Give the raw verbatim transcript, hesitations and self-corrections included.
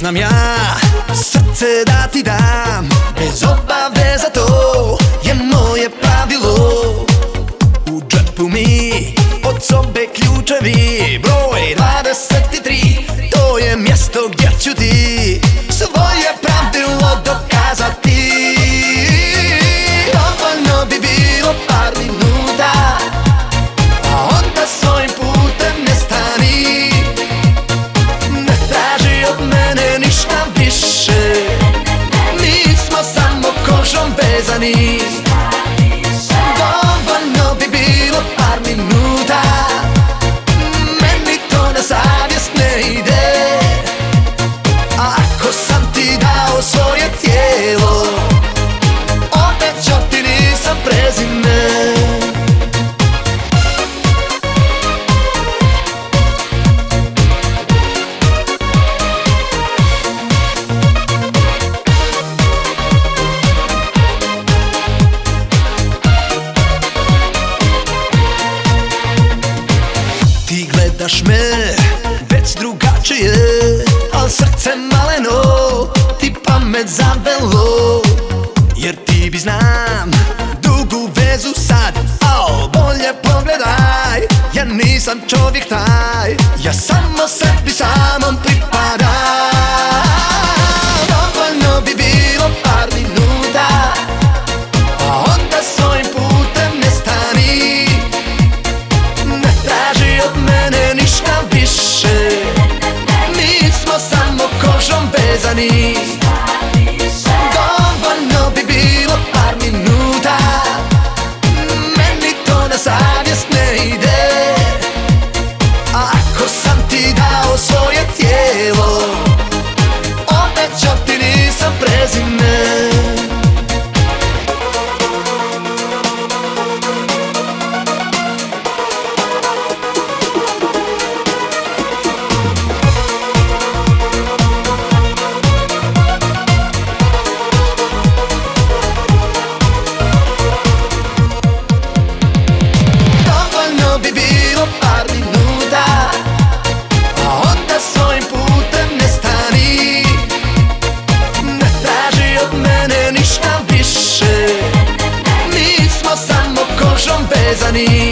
Imam ja srce da ti dam, bez obaveza, to je moje pravilo. U džepu mi od sobe ključevi, broj dvadeset tri, to je mjesto gdje ću ti svoje pravilo dokazati. Dovoljno bi bilo par minuta, a onda svojim putem ne stani. Ne traži od mene ništa više, mi smo samo kožom vezani. Dovoljno bi bilo par minuta, meni to na savjest ne ide. A ako sam ti dao svoje tijelo, obećao ti nisam prezime. Ti gledaš me već drugačije, al srce maleno ti pamet zavelo. Jer ti bi, znam, dugu vezu sad, al bolje pogledaj, ja nisam čovjek taj, ja samo sebi samom pripadam. Dovoljno bi bilo par minuta, a onda svojim putem ne stani. Ne traži od mene ništa više, mi smo samo kožom vezani. Dovoljno bi bilo par minuta, meni to na savjest ne ide. A ako sam ti dao svoje tijelo, obećao ti nisam prezime. Ništa više, mi smo samo kožom vezani.